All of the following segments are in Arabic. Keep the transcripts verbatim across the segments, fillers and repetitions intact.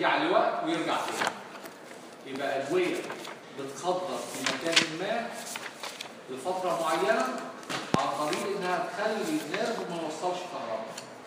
ويجي على الوقت ويرجع تاني. يبقى ادويه بتخدر في مكان ما لفتره معينه عن طريق انها تخلي النيرف ما يوصلش كهرباء.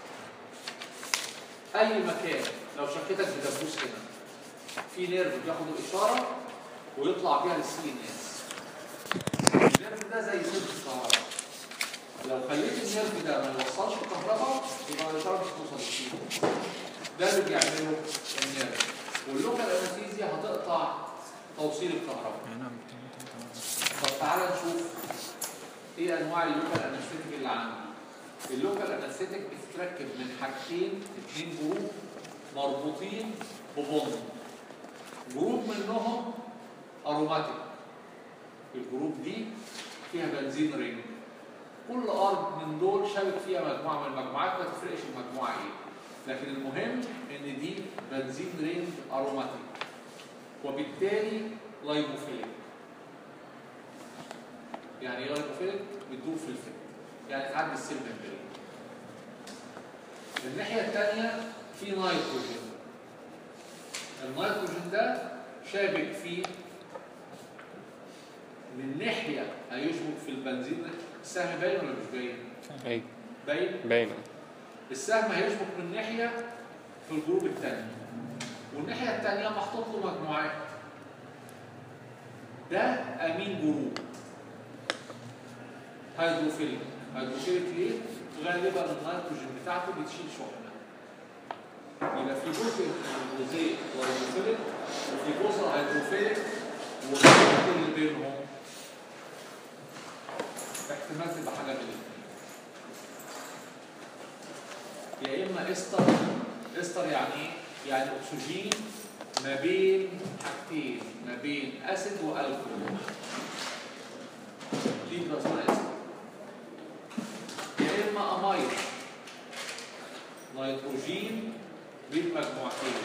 اي مكان لو شكيتك بدبوس هنا في نيرف بياخد الاشاره ويطلع بيها للسي ان اس. النيرف ده زي سلك الكهرباء، لو خليت النيرف ده ما يوصلش كهرباء يبقى الاشاره مش هتوصل للسي ان اس. ده اللي بيعمله النيرف. واللوكال انستيزيا هتقطع توصيل الكهرباء. طب تعالى نشوف ايه انواع اللوكال انستيتيك اللي عندي. اللوكال انستيتيك بتتركب من حاجتين، اثنين جروب مربوطين ببوند. جروب منهم اروماتيك، الجروب دي فيها بنزين رينج، كل ارض من دول شابك فيها مجموعه من المجموعات، ما تفرقش المجموعه ايه، لكن المهم ان دي بنزين رينج اروماتيك وبالتالي لايبوفيليك. يعني ايه لايبوفيليك؟ بتدوب في الفم، يعني تعدي السيل ممبرين. الناحيه الثانيه في نيتروجين. النيتروجين ده شابك فيه من ناحيه هيشبك في البنزين. السهم باين ولا مش باين؟ باين باين؟ باين. السهم هيشبك من ناحيه في الجروب الثاني، والناحيه الثانيه محطوط له مجموعات. ده امين جروب هيدروفيليك. هيدروفيليك ليه؟ غالبا النيتروجين بتاعته بتشيل شحنه. يبقى في جزء من الجزيء هيدروفيليك وفي جزء هيدروفيليك، والخط اللي بينهم احتمال تبقى حاجه من الاثنين. يا اما استر. استر يعني ايه؟ يعني اكسجين ما بين حاجتين، ما بين اسيد والكحول. دي بتبقى اسمها استر. يا اما امايد، نيتروجين بين مجموعتين،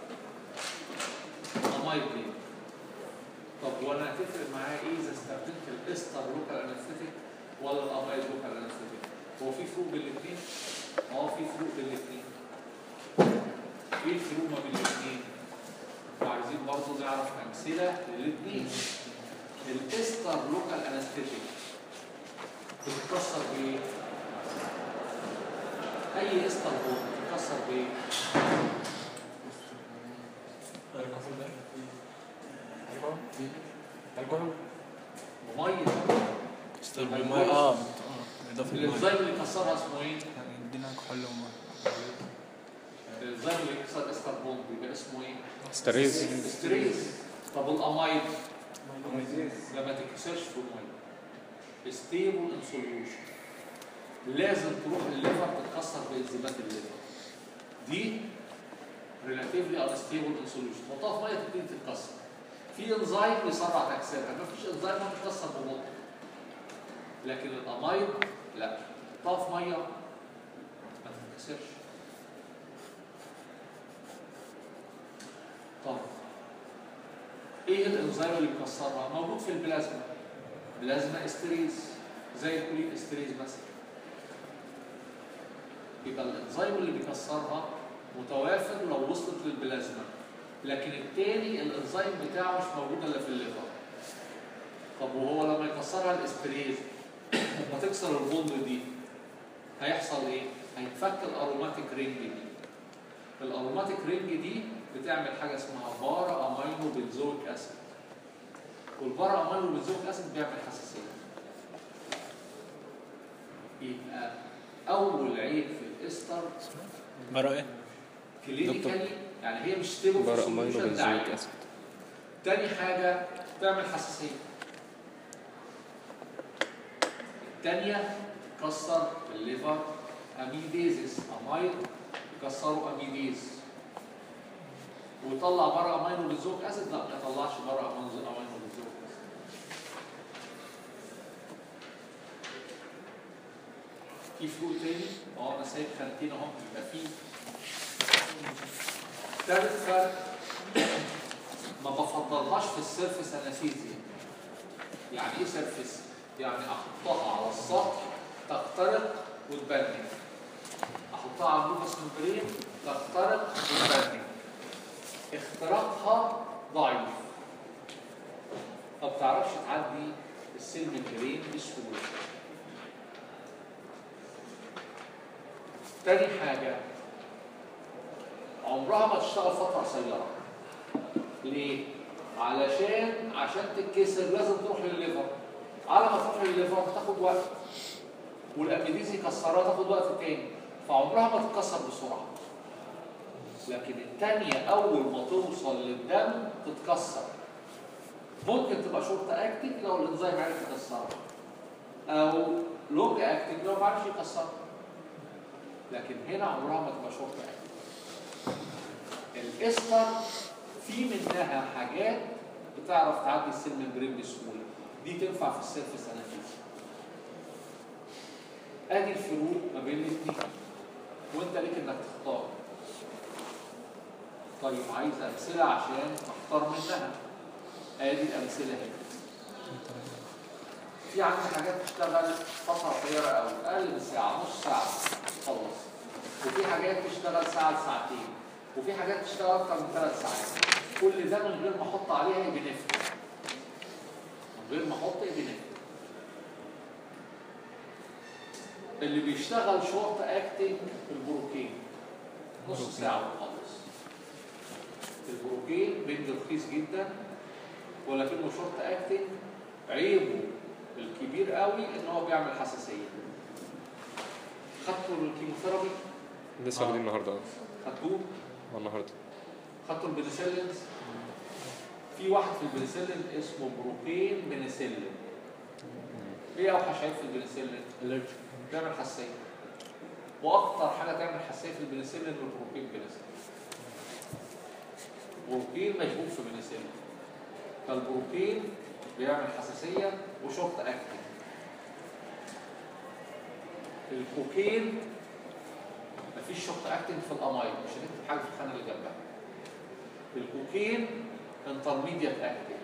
امايد دي. طب وانا هتفرق معايا ايه اذا استخدمت الاستر لوكال انستيتيك ولا الامايد لوكال انستيتيك؟ هو في فروق بين الاثنين؟ اه في فروق بين الاثنين. ايه الفروق ما بين الاثنين؟ وعايزين برضه نعرف امثله للاثنين. الاستر لوكال انستيتيك بتتكسر بايه؟ اي استر بوند بتتكسر بايه؟ الكحول بميه. استر بالميه. اه اه اضافه الميه. الانزيم اللي كسرها اسمه ايه؟ يدينا كحول وميه. الانزيم اللي كسر استر بوند بيبقى اسمه ايه؟ ستريز. ستريز. طب الامايد لما تتكسرش في الميه ستيبل ان سوليوشن، لازم تروح الليفر تتكسر بانزيمات الليفر. دي ريلاتيفلي انستيبل ان سوليوشن، حطها في ميه تبتدي تتكسر. في انزيم يسرع تكسيرها، مفيش انزيم ما بتتكسر ببطء. لكن الامايد لا، حطها في ميه ما تتكسرش. طب ايه الانزيم اللي بيكسرها؟ موجود في البلازما. بلازما استريز زي الكولين استريز مثلا. يبقى الانزيم اللي بيكسرها متوافر لو وصلت للبلازما، لكن التاني الانزيم بتاعه مش موجود الا في الليفر. طب وهو لما يكسرها الاستريز لما تكسر البوند دي هيحصل ايه؟ هيتفك الاروماتيك رينج دي. الاروماتيك رينج دي بتعمل حاجه اسمها بارا امينو بنزويك اسيد. والبارا امينو بنزويك اسيد بيعمل حساسيه. يبقى اول عيب في الاستر بارا ايه؟ كلينيكالي يعني هي مش ستيبل في السوليوشن ده عيب. تاني حاجه بتعمل حساسيه. الثانيه كسر الليفر اميديزيس. امايد يكسروا اميديز ويطلع بره امينو بنزويك اسيد. لا ما يطلعش بره امينو بنزويك اسيد. في فروق تاني. اه انا سايب خانتين اهو. يبقى في ثالث فرق ما بفضلهاش في السيرفيس انستيزيا. يعني ايه سيرفيس؟ يعني احطها على السطح تخترق وتبني. احطها على البوكس ممبرين تخترق وتبني. اختراقها ضعيف، ما بتعرفش تعدي السيل ممبرين بسهوله. تاني حاجه عمرها ما تشتغل فتره قصيره. ليه؟ علشان عشان تتكسر لازم تروح للليفر، على ما تروح للليفر تاخد وقت، والاميليز يكسرها تاخد وقت تاني، فعمرها ما تتكسر بسرعه. لكن الثانيه اول ما توصل للدم تتكسر. ممكن تبقى شورت اكتنج لو الانزيم عرف يكسرها، او لونج اكتنج لو ما عرفش يكسرها. لكن هنا عمرها ما تبقى شورت اكتنج. الاستر في منها حاجات بتعرف تعدي السيل ممبرين بسهوله، دي تنفع في السيرفس اناليسيس. ادي الفروق ما بين الاثنين، وانت ليك انك تختار. طيب عايز امثله عشان اختار منها. ادي الامثله هنا. في عندي حاجات تشتغل فتره قصيره قوي، اقل من ساعه، نص ساعه خلص. وفي حاجات تشتغل ساعه لساعتين، وفي حاجات تشتغل اكتر من ثلاث ساعات. كل ده من غير ما احط عليها ابنفرين، من غير ما احط ابنفرين. اللي بيشتغل شورت اكتنج البروكين نص ساعه وخلص. البروكين بنج رخيص جدا، ولكنه شورت اكتنج عيبه الكبير قوي ان هو بيعمل حساسيه. خدتوا الكيموثيرابي؟ لسه واخدين النهارده. خدتوه؟ النهارده. خدتوا البنسلين؟ في واحد في البنسلين اسمه بروكين بنسلين. ايه اوحش عيب في البنسلين؟ الرجل بيعمل حساسيه. واكتر حاجه تعمل حساسيه في البنسلين البروكين بنسلين. بروكين مشبوك في بنسلين. فالبروكين بيعمل حساسيه وشورت اكتنج. الكوكين مفيش شورت اكتنج في الامايد، مش هنكتب حاجه في الخانه اللي جنبها. الكوكين انترميديت اكتنج.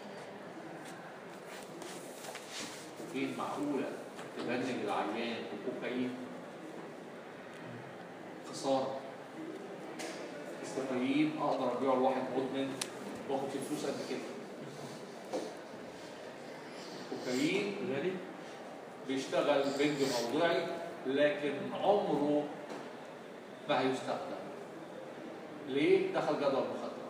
كوكين معقوله تبنج العيان وكوكايين؟ خساره. الكوكايين اقدر ابيعه لواحد مدمن واخد فيه فلوس قد كده. الكوكايين غالي بيشتغل بنج موضعي لكن عمره ما هيستخدم. ليه؟ دخل جدول مخدرات.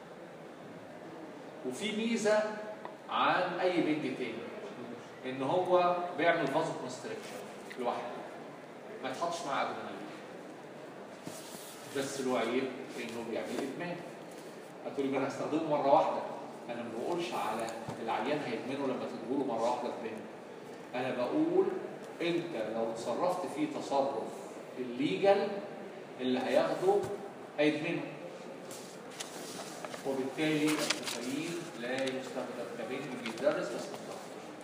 وفي ميزه عن اي بنج تاني ان هو بيعمل فازو كونستريكشن لوحده، ما يتحطش معاه ادرينالين. بس له عيب انه بيعمل ادمان. هتقولي ما انا هستخدمه مره واحده. انا ما بقولش على العيان هيدمنه لما تديله مره واحده تدمنه. انا بقول انت لو اتصرفت فيه تصرف الليجل اللي هياخده هيدمنه. وبالتالي الكوكايين لا يستخدم كبنج، بيدرس بس مستخدم.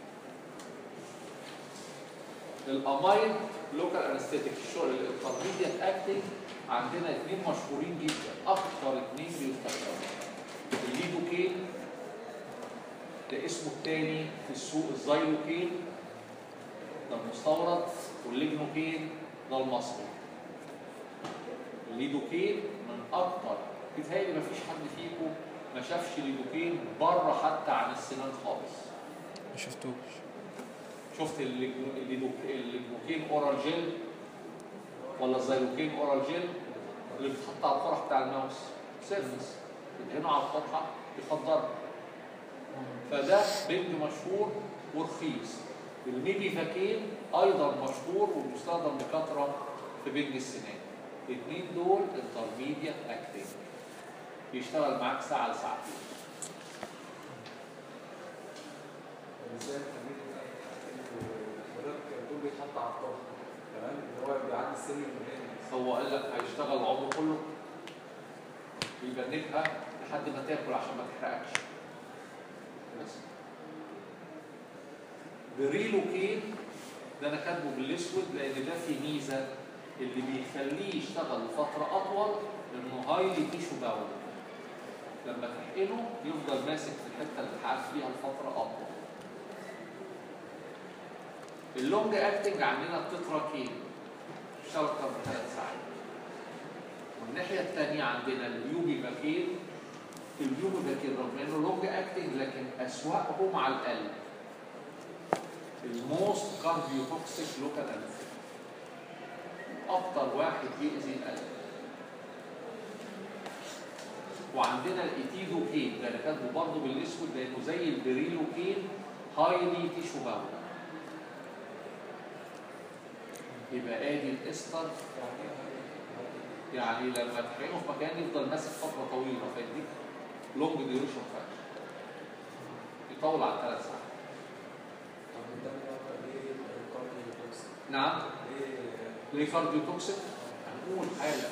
الامايد لوكال انستيتيك الشغل الانترميديت اكتنج عندنا اثنين مشهورين جدا، اكثر اثنين بيستخدموا. الليدوكين ده اسمه الثاني في السوق الزيلوكين ده المستورد، والليجنوكين ده المصري. الليدوكين من اكثر، بيتهيألي ما فيش حد فيكم ما شافش ليدوكين بره حتى عن السنان خالص. ما شفتوش. شفت الليدوكين اورال جيل ولا الزيلوكين اورال جيل اللي بتحط على القرح بتاع الماوس سيرفس، بتدهنه على القرحه يخدرها. فده بنج مشهور ورخيص. الميبيفاكين ايضا مشهور وبيستخدم بكثره في بنج السنان. الاثنين دول انترميديت اكتنج، بيشتغل معاك ساعه لساعتين. دول بيتحط على الطاقه تمام اللي هو بيعدي السن المباني. هو قال لك هيشتغل العمر كله، بيبنكها لحد ما تاكل عشان ما تحرقكش. بس بريلوكين ده انا كاتبه بالاسود لان ده في ميزه اللي بيخليه يشتغل لفتره اطول انه هايلي تيشو باور. لما تحقنه يفضل ماسك في الحته اللي اتحقن فيها لفتره اطول. اللونج اكتنج عندنا التتراكين بيشتغل اكتر من ثلاث ساعات. والناحيه الثانيه عندنا اليوبيفاكين البيوميفاكين رغم انه لونج اكتنج لكن اسوأه مع القلب. الموست كارديوتوكسيك لوكال انستيك، اكتر واحد يأذي القلب. وعندنا الايتيدوكين ده انا كاتبه برضه بالاسود لانه زي البريلوكين هايلي تيشو باور. يبقى ادي الاستر يعني لما تحقنه في مكان يفضل ماسك فتره طويله فيديك لونج ديوريشن فاكشن يطول على ثلاث ساعات. نعم ليه كارديو توكسيك؟ هنقول حاله.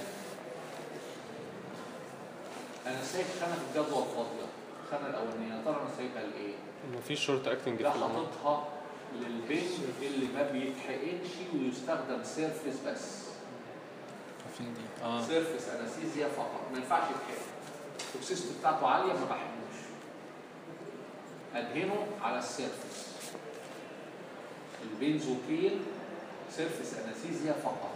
انا سايب خانه في الجدول فاضيه، الخانه الاولانيه يا ترى انا سايبها لايه؟ مفيش شورت اكتنج ده حاططها للبنج اللي ما بيتحقنش ويستخدم سيرفيس بس. فين دي؟ اه سيرفيس انستيزيا فقط، ما ينفعش يتحقن. التوكسيستي بتاعته عاليه ما بحقنوش. ادهنه على السيرفيس. البنزوكين سيرفيس انستيزيا فقط.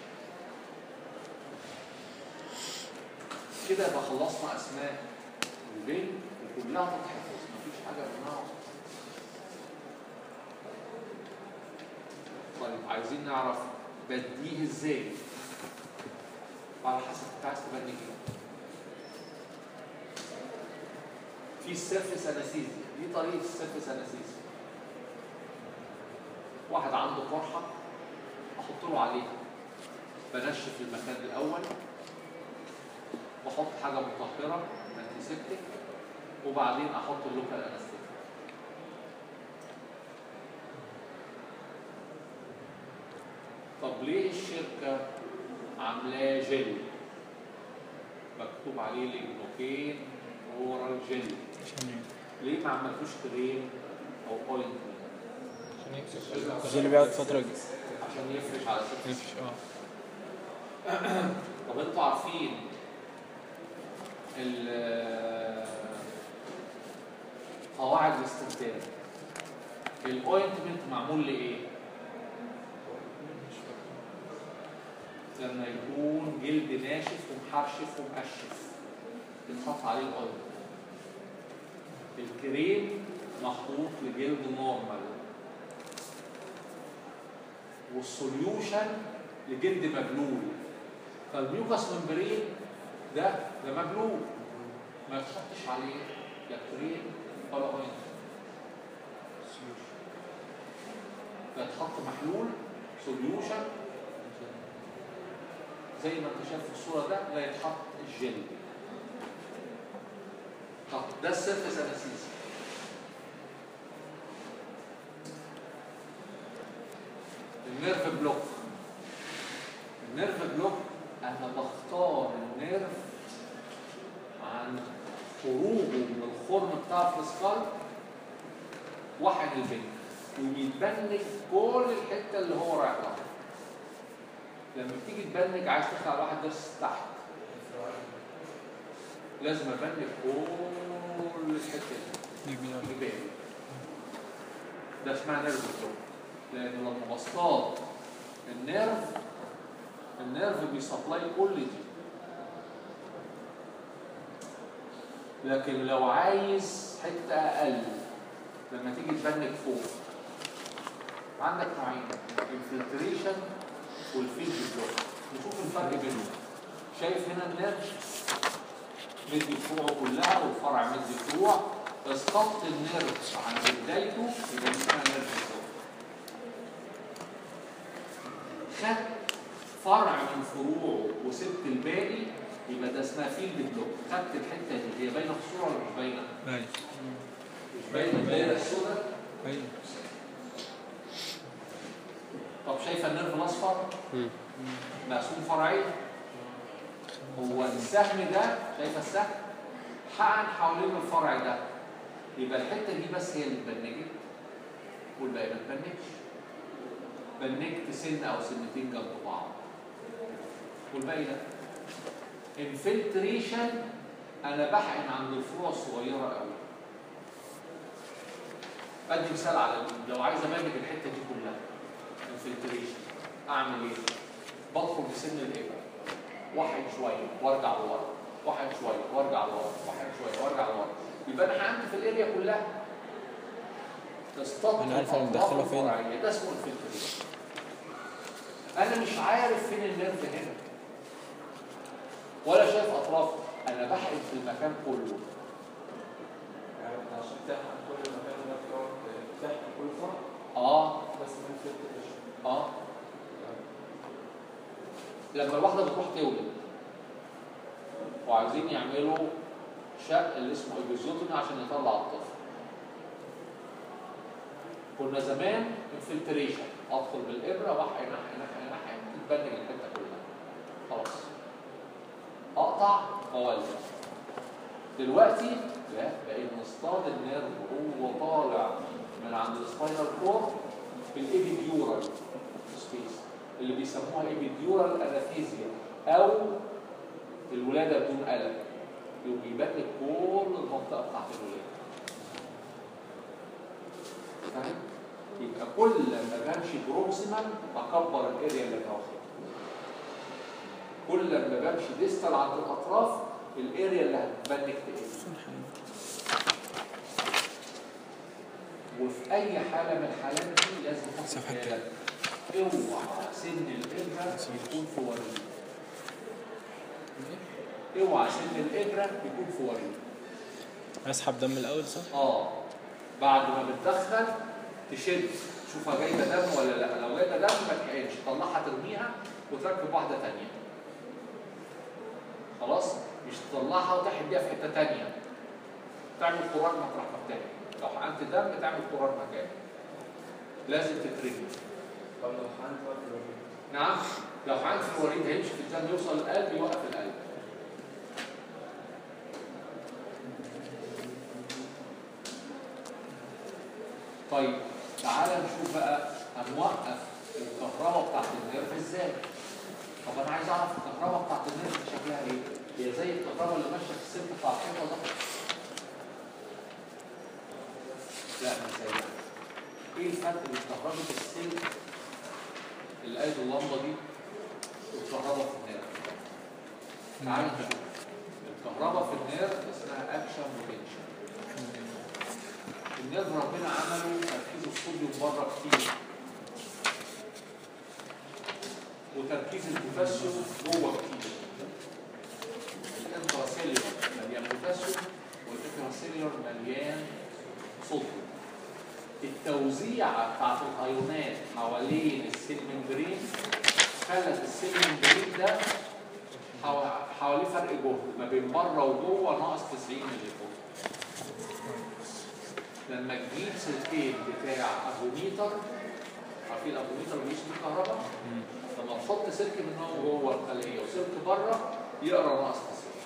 كده يبقى خلصنا اسماء البنج وكلها تتحفظ، مفيش حاجه منها. طيب عايزين نعرف بديه ازاي؟ على حسب انت عايز تبني ايه. في السيرفيس انستيزيا، دي طريقه السيرفيس انستيزيا. واحد عنده قرحه احط له عليها، بنشف المكان الاول واحط حاجه مطهره انتيسبتيك وبعدين احط اللوكال انستيزيا. طب ليه الشركه عاملاه جل مكتوب عليه ليجنوكين اورال جل؟ ليه ما عملتوش كريم او اوينتمنت؟ الجيل بيقعد فترة عشان يفرش على سكس. يفرش اه. طب انتوا عارفين قواعد الاستخدام الاوينتمنت معمول لايه؟ لما يكون جلد ناشف ومحرشف ومقشف بيتحط عليه الاوينتمنت. الكريم محطوط لجلد نورمال والسوليوشن لجلد مبلول. فالميوكاس ممبرين ده ده مبلول ما يتحطش عليه لا كريم ولا اوينتمنت. فيتحط محلول سوليوشن زي ما انت شايف في الصوره ده، لا يتحط الجل. طب ده السيرفيس انستيزيا. النيرف بلوك. النيرف بلوك انا بختار النيرف عن خروجه من الخرم بتاع الفسكال واحد البنج وبيتبنج كل الحته اللي هو رايح لها. لما بتيجي تبنج عايز تخلع واحد درس تحت لازم ابنج كل الحته دي الجبال. ده اسمها نيرف بلوك، لان لما بصطاد النيرف النيرف بيسبلاي كل دي. لكن لو عايز حته اقل لما تيجي تبنج فوق عندك نوعين، الفلتريشن والفيلد بلوك. نشوف الفرق بينهم. شايف هنا النيرف مدي فروعه كلها والفرع مدي فروع، اسقطت النيرف عند بدايته يبقى اسمها نيرف بلوك. خدت فرع من فروعه وسبت الباقي يبقى ده اسمها فيلد بلوك. خدت الحته دي هي باينه في الصوره ولا مش باينه؟ باينه. مش باينه الدايره السوداء؟ باينه. طب شايفه النيرف الاصفر؟ مقسوم فرعين. هو السهم ده شايفه السهم؟ حقن حوالين الفرع ده. يبقى الحته دي بس هي اللي اتبنجت والباقي ما اتبنجش. بنجت سن او سنتين جنب بعض والباقي ده. انفلتريشن انا بحقن عند الفروع الصغيره قوي. بدي مثال على دي. لو عايز امجد الحته دي كلها انفلتريشن اعمل ايه؟ بدخل بسن الابره واحد شويه وارجع لورا واحد شويه وارجع لورا، واحد شويه وارجع لورا، يبقى انا هعمل في الاريا كلها تصطاد. انا عارف انا مدخله فين. ده اسمه الفلتريشن. انا مش عارف فين النيرف هنا ولا شايف اطرافه، انا بحقن في المكان كله. يعني عشان تحقن كل مكان ده بتقعد تحقن كل فرع اه بس من فلتريشن. اه لما الواحده بتروح تولد وعايزين يعملوا شق اللي اسمه ايبيزوتومي عشان يطلع الطفل، كنا زمان انفلتريشن، ادخل بالابره واحقن احقن احقن احقن تتبنج الحته كلها خلاص، اقطع واولد. دلوقتي لا، بقينا نصطاد النيرف وهو طالع من عند السباينال كورد في الابيديورال سبيس اللي بيسموها ابيديورال انافيزيا او الولاده بدون الم، وبيبان لك كل المنطقه بتاعت الولاده. فاهم؟ يبقى كل ما بمشي بروكسيمال بكبر الاريا اللي انا واخدها. كل ما بمشي ديستال عند الاطراف الاريا اللي هتبان لك تقل. وفي اي حاله من الحالات دي لازم تاخد بالك اوعى سن الابره يكون في وريد. اوعى سن الابره يكون في وريد. اسحب دم الاول صح؟ اه بعد ما بتدخل تشد تشوفها جايبه دم ولا لا، لو جايبه دم ما تحقنش، طلعها ترميها وتركب واحده ثانيه. خلاص؟ مش تطلعها وتحقن بيها في حته ثانيه. تعمل قرار مطرح مكانه. لو حقنت دم تعمل قرار مكانه. لازم تترمي. طب لو حقنت بقى في الوريد؟ نعم، لو حقنت في الوريد هيمشي في الدم يوصل للقلب يوقف القلب. طيب تعالى نشوف بقى هنوقف الكهرباء بتاعت النيرف ازاي؟ طب انا عايز اعرف الكهرباء بتاعت النيرف شكلها ايه؟ هي زي الكهرباء اللي ماشيه في السلك بتاع الحيطه ده؟ لا مش زي. ايه الفرق بين كهرباء السلك اللي قايد اللمبه دي والكهرباء في النيرف؟ تعالى نشوف. الكهرباء في النيرف اسمها اكشن بوتنشال. النيرف ربنا عمله تركيز الصوديوم بره كتير وتركيز البوتاسيوم جوه كتير. الانتراسيلولر مليان بوتاسيوم والانتراسيلولر مليان صوديوم. التوزيعه بتاعت الايونات حوالين السيل ممبرين خلت السيل ممبرين ده حواليه فرق جهد ما بين بره وجوه ناقص تسعين ملي فولت. لما تجيب سلكين بتاع افوميتر، عارفين الافوميتر اللي بيقيس الكهرباء؟ لما تحط سلك من هو جوه الخليه وسلك بره يقرا ناقص تسعين.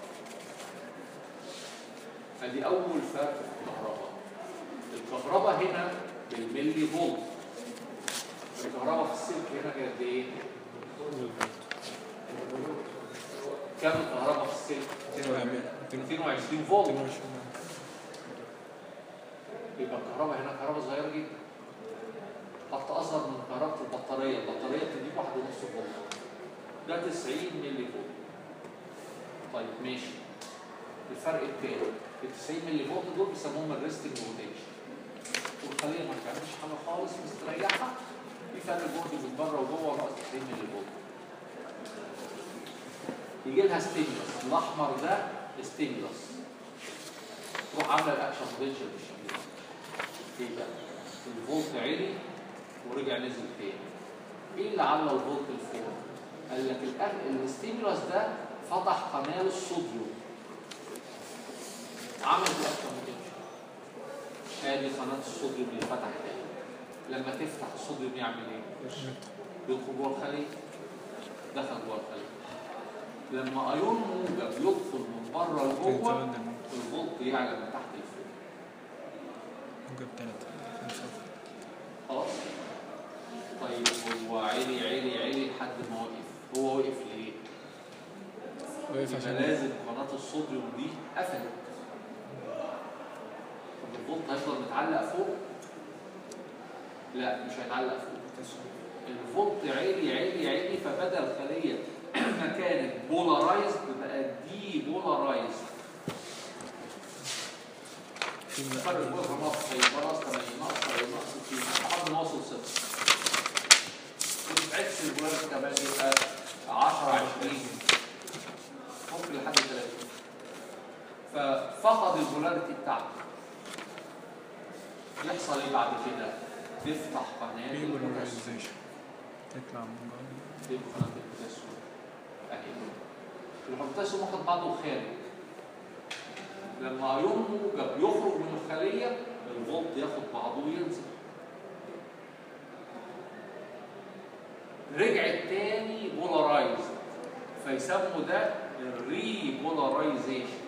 ادي اول فرق في الكهرباء. الكهرباء هنا بالملي فولت. الكهرباء في السلك هنا قد ايه؟ كم الكهرباء في السلك؟ مئتين وعشرين فولت. يبقى الكهرباء هنا كهرباء صغيره جدا. حتى اصغر من كهرباء البطاريه، البطاريه بتديك واحد ونص فولت. ده تسعين ملي فولت. طيب ماشي. الفرق الثاني ال تسعين ملي فولت دول بيسموهم الريستنج بوتنشال. والخليه ما بتعملش حاجه خالص مستريحه، في فرق جهد من بره وجوه ناقص تسعين ملي فولت. يجي لها ستيمولس، الاحمر ده ستيمولس. تروح عامله الاكشن بوتنشال بالشكل ده. ايه ده؟ الفولت عالي ورجع نزل تاني. ايه اللي علّى الفولت لفوق؟ قال لك الستيمولس ده فتح قناه الصوديوم. عمل الاكشن بوتنشال. ادي قناه الصوديوم اللي فتحت تاني. لما تفتح الصوديوم يعمل ايه؟ يدخل جوه الخليه. دخل جوه الخليه. لما ايون موجب يدخل من بره لجوه الفولت يعلى من تحت لفوق. موجب ثلاثة. خلاص؟ طيب هو عالي عالي عالي لحد ما وقف. هو وقف ليه؟ وقف عشان لازم قناة الصوديوم دي قفلت. طب الفولت هيفضل متعلق فوق؟ لا مش هيتعلق فوق. الفولت عالي عالي عالي فبدل الخلية ما كانت بولارايزد بقت دي بولارايزد. فرق الجزء ناقص هيبقى ناقص ثمانين ناقص سبعين ناقص ستين لحد ما اوصل صفر. كنت عكس البولاريتي كمان يبقى عشرة عشرين ممكن لحد ثلاثين. ففقد البولاريتي بتاعته. يحصل ايه بعد كده؟ تفتح قناه البوتاسيوم. تطلع من جوه. دي قناه البوتاسيوم. اهي البوتاسيوم واخد بعضه وخارج. لما ايون موجب يخرج من الخليه الفولت ياخد بعضه وينزل. رجعت تاني بولارايزد فيسموا ده الري بولارايزيشن.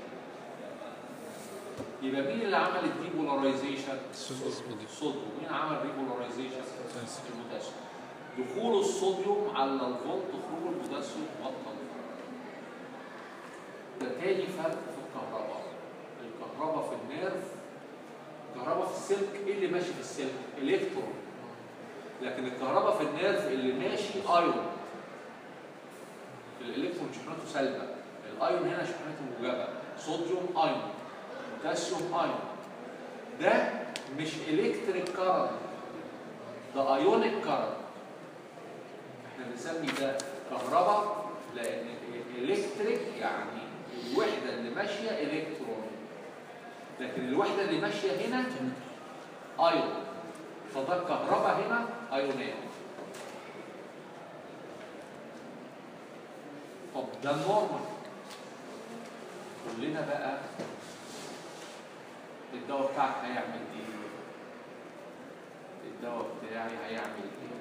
يبقى مين اللي عمل الدي بولارايزيشن؟ الصوديوم. مين عمل ري بولارايزيشن؟ البوتاسيوم. دخول الصوديوم على الفولت خروج البوتاسيوم بطل. ده تاني فرق في الكهرباء. الكهرباء في النيرف، الكهرباء في السلك، ايه اللي ماشي في السلك؟ الكترون. لكن الكهرباء في النيرف اللي ماشي ايون. الالكترون شحنته سالبه، الايون هنا شحنته موجبه. صوديوم ايون، بوتاسيوم ايون. ده مش الكتريك كارنت، ده ايونيك كارنت. احنا بنسمي ده كهرباء لان الكتريك يعني الوحده اللي ماشيه الكترون، لكن الوحده اللي ماشيه هنا ايون. فده الكهرباء هنا ايونيه. طب ده النورمال. قول لنا بقى الدواء بتاعك هيعمل ايه؟ الدواء بتاعي هيعمل ايه؟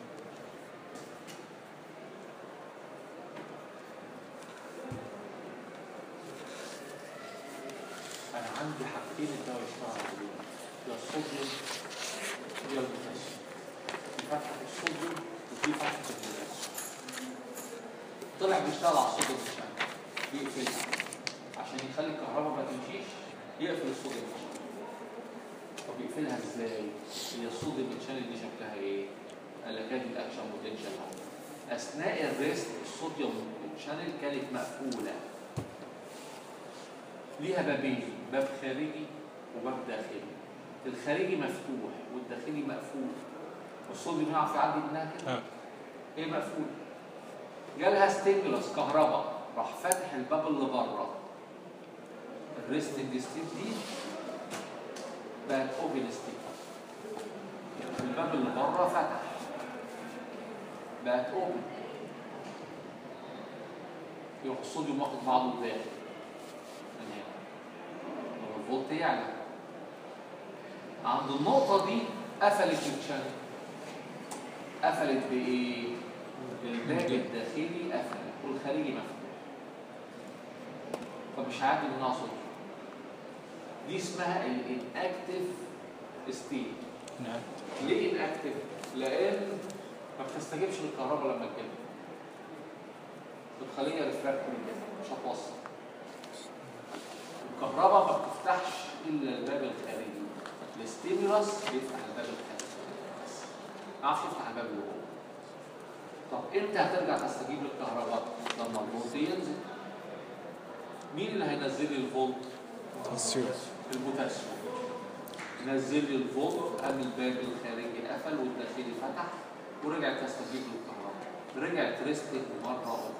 انا عندي حاجتين الدواء يشتغل عليهم، يا الصوديوم يا البوتاسيوم. في فتحه الصوديوم وفي فتحه البوتاسيوم. طلع بيشتغل على الصوديوم عشان يقفلها عشان يخلي الكهرباء ما تمشيش، يقفل الصوديوم عشان. طب يقفلها ازاي؟ هي الصوديوم شانل دي شكلها ايه؟ قال لك ادي الاكشن بوتنشال اهو. اثناء الريست الصوديوم شانل كانت مقفوله. ليها بابين، باب خارجي وباب داخلي. الخارجي مفتوح والداخلي مقفول. والصوديوم يعرف يعدي منها كده؟ اه. ايه مقفول؟ جالها ستيمولس كهرباء راح فاتح الباب اللي بره. الريستنج ستيت دي بقت اوبن ستيت. الباب اللي بره فتح بقت اوبن. يروح الصوديوم واخد بعضه الداخل. الفولت يعلى. عند النقطة دي قفلت الشانل. قفلت بإيه؟ الباب الداخلي قفل والخارجي مفتوح. فمش هيعدي منها صوت. دي اسمها الانأكتيف ستيت. نعم. ليه انأكتيف؟ لأن ما بتستجيبش للكهرباء لما تجيلها. الخلية ريفراكتوري مش هتوصل. الكهرباء ما بتفتحش الا الباب الخارجي. الستيمولس بيفتح الباب الخارجي بس ما يعرفش يفتح الباب اللي جوه. طب امتى هترجع تستجيب للكهرباء؟ لما الفولت ينزل. مين اللي هينزل لي الفولت؟ البوتاسيوم. البوتاسيوم. نزل لي الفولت، قام الباب الخارجي قفل والداخلي فتح ورجعت تستجيب للكهرباء. رجعت ريستنج مره اخرى.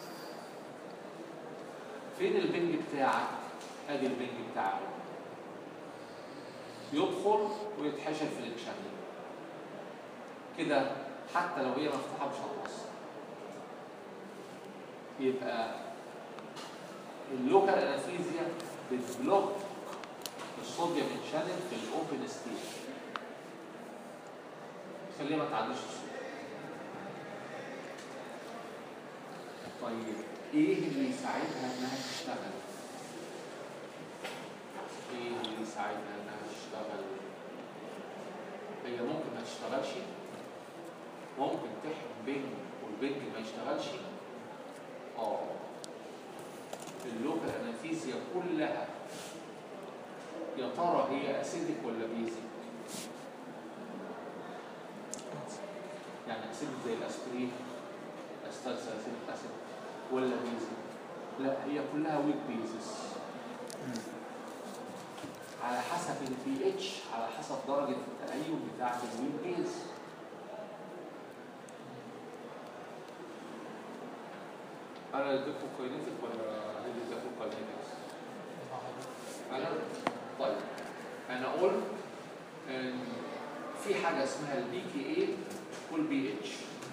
فين البنج بتاعك؟ ادي البنج بتاعه. يدخل ويتحشر في الشانل. كده حتى لو هي مفتوحه مش هتوصل. يبقى اللوكال انستيزيا بتبلوك الصوديوم شانل في الاوبن ستيت. خليها ما تعديش الصوديوم. طيب ايه اللي يساعدها انها تشتغل؟ ايه اللي يساعدها انها تشتغل؟ هي ممكن ما تشتغلش، ممكن تحمل بنج والبنج ما يشتغلش. اه اللوكال انستيزيا كلها يا ترى هي اسيدك ولا بيزك؟ يعني اسيدك زي الاسبرين، استالسيليك اسيد، ولا بيزك؟ لا هي كلها ويك بيزس. على حسب البي اتش، على حسب درجه التأيب بتاعه الويل بيز. انا اديتكم كاينيتيك ولا هل اديتكم كاينيتكس؟ انا طيب انا قلت ان في حاجه اسمها البي كي اي والبي اتش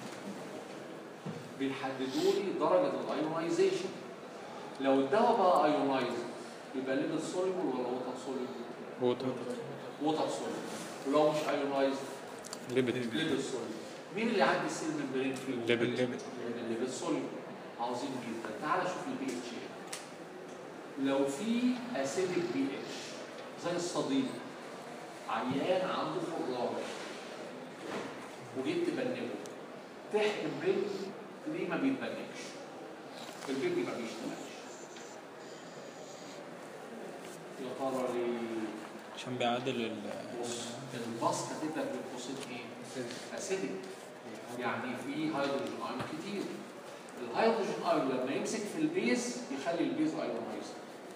بيحددوا لي درجه الايونايزيشن. لو الدواء بقى ايونايز يبقى ليبل سوليبل ولا ووتر سوليبل؟ ووتر ووتر سوليبل. ولو مش ايونايز ليبت ليبل سوليبل. مين اللي عندي السيل ممبرين فيه؟ ليبل ليبل سوليبل. عظيم جدا. تعال شوف البي اتش ايه. لو في اسيدك بي اتش زي الصديد، عيان عنده خراج وجيت تبنجه، تحقن بنج ليه ما بيتبنجش؟ البنج ما بيشتغلش. يا ترى ليه؟ عشان بيعادل ال بص الباص كاتبها بين قوسين ايه؟ اسيدك. يعني في هيدروجين ايون كتير. الهيدروجين ايون لما يمسك في البيز يخلي البيز ايونايز.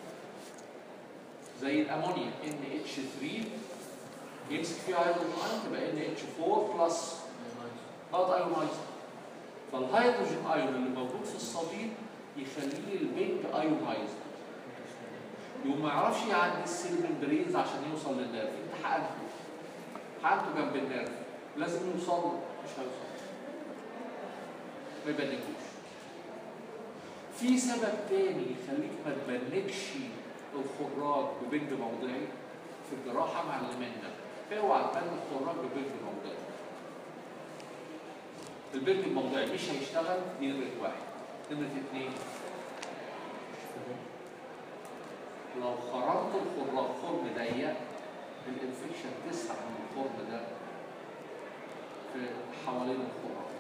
زي الامونيا ان اتش ثلاثة يمسك فيها هيدروجين ايون تبقى ان اتش أربعة بلس بقت ايونايز. فالهيدروجين ايون اللي موجود في الصديد يخليه البنج ايونايز. يقوم ما يعرفش يعدي السيل ممبرينز عشان يوصل للنيرف. انت حقنته حقنته جنب النيرف، لازم يوصل له، مش هيوصل. ما يبنجوش. في سبب تاني يخليك ما تبنجش الخراج ببنج موضعي في الجراحه معلميننا. اوعى تبنج الخراج ببنج موضعي. البنج الموضعي مش هيشتغل. دي نمره واحد. نمره اثنين، لو خرمت الخراج خرم ضيق الانفكشن تسرع من الخرم ده في حوالين الخراج.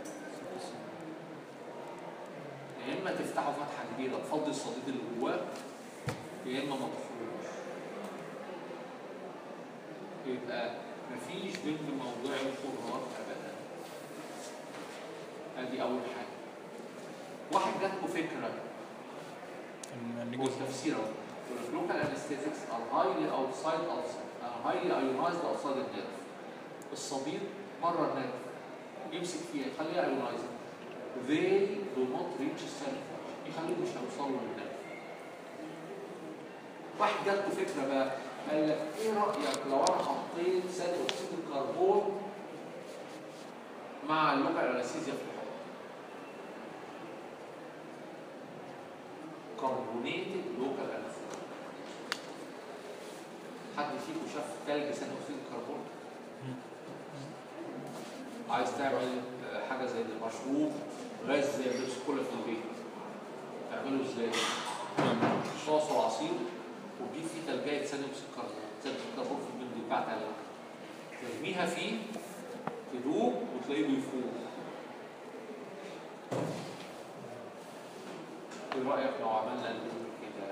يا اما تفتحه فتحه كبيره تفضي الصديد اللي جواه، يا اما ما تفضوش. يبقى مفيش بنج موضعي الخراج ابدا. ادي اول حاجه. واحد جاتله فكره والتفسير اهو. local anesthetics are highly outside are highly ionized outside the nerve. الصديد بره النيرف يمسك فيها يخليها ionized. They do not reach السيرف، يخليه مش هيوصلوا للنيرف. واحد جاته فكره بقى، قال لك ايه رايك لو انا حطيت ثاني اكسيد الكربون مع اللوكال انستيزيا في الحوض؟ كربونيتد لوكال انستيزيا. حد فيكم شاف ثلج ثاني اكسيد الكربون؟ عايز تعمل حاجه زي المشروب غاز زي البيبسي كولا في البيت، تعمله ازاي؟ صوص وعصير وتجيب فيه ثلجايه ثاني اكسيد الكربون، ثاني اكسيد الكربون في البيت بتاعت عليها، ترميها فيه تدوب وتلاقيه بيفوق. ايه رايك لو عملنا البيت كده؟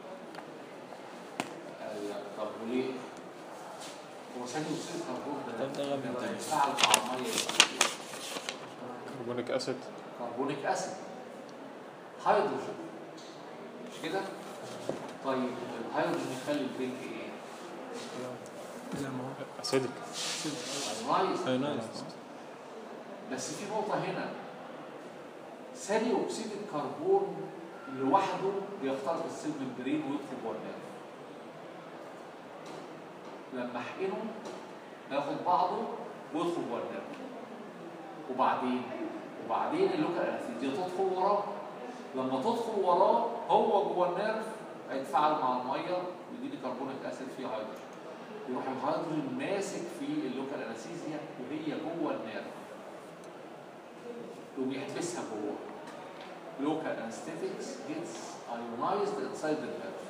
قال لك طب وليه؟ هو ثاني اكسيد الكربون ده لما يتفاعل مع الميه كربونيك اسيد كربونيك اسيد هيدروجين، مش كده؟ طيب الهيدروجين يخلي البنك ايه؟ اسيدك ايونايز. بس في نقطه هنا، ثاني اكسيد الكربون لوحده بيخترق السيل ممبرين ويدخل جوه النيرف. لما احقنه هياخد بعضه ويدخل جوه النيرف. وبعدين وبعدين اللوكال انستيزيا تدخل وراه. لما تدخل وراه هو جوه النيرف هيتفاعل مع الميه ويديني كربونيك اسيد فيه هيدروجين. يروح الهيدروجين ماسك في اللوكال انستيزيا وهي جوه النيرف، يقوم يحبسها جوه. local anesthetics gets ionized inside the nerve.